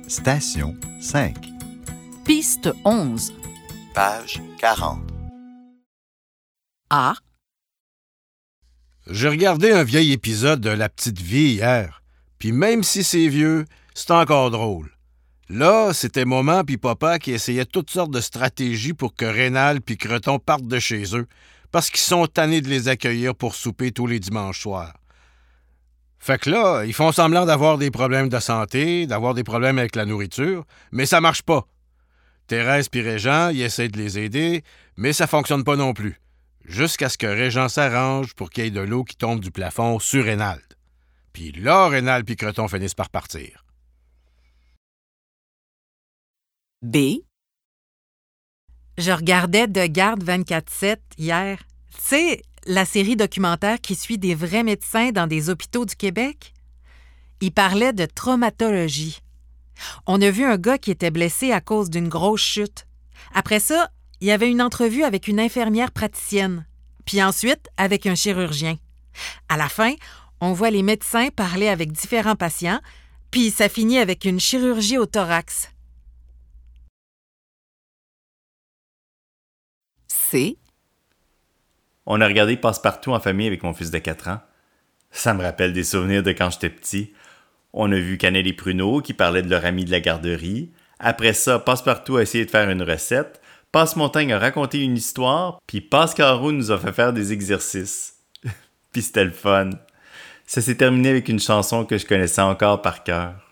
Station 5. Piste 11. Page 40. A. J'ai regardé un vieil épisode de La Petite Vie hier, puis même si c'est vieux, c'est encore drôle. Là, c'était maman puis papa qui essayaient toutes sortes de stratégies pour que Rénal puis Creton partent de chez eux, parce qu'ils sont tannés de les accueillir pour souper tous les dimanches soirs. Fait que là, ils font semblant d'avoir des problèmes de santé, d'avoir des problèmes avec la nourriture, mais ça marche pas. Thérèse puis Régent, ils essaient de les aider, mais ça fonctionne pas non plus. Jusqu'à ce que Régent s'arrange pour qu'il y ait de l'eau qui tombe du plafond sur Rénald. Puis là, Rénal puis Creton finissent par partir. B. Je regardais De Garde 24/7 hier. Tu sais, la série documentaire qui suit des vrais médecins dans des hôpitaux du Québec. Il parlait de traumatologie. On a vu un gars qui était blessé à cause d'une grosse chute. Après ça, il y avait une entrevue avec une infirmière praticienne, puis ensuite avec un chirurgien. À la fin, on voit les médecins parler avec différents patients, puis ça finit avec une chirurgie au thorax. C. On a regardé Passe-Partout en famille avec mon fils de 4 ans. Ça me rappelle des souvenirs de quand j'étais petit. On a vu Cannelle et Pruneau qui parlaient de leur ami de la garderie. Après ça, Passe-Partout a essayé de faire une recette. Passe-Montagne a raconté une histoire. Puis Passe-Carreau nous a fait faire des exercices. Puis c'était le fun. Ça s'est terminé avec une chanson que je connaissais encore par cœur.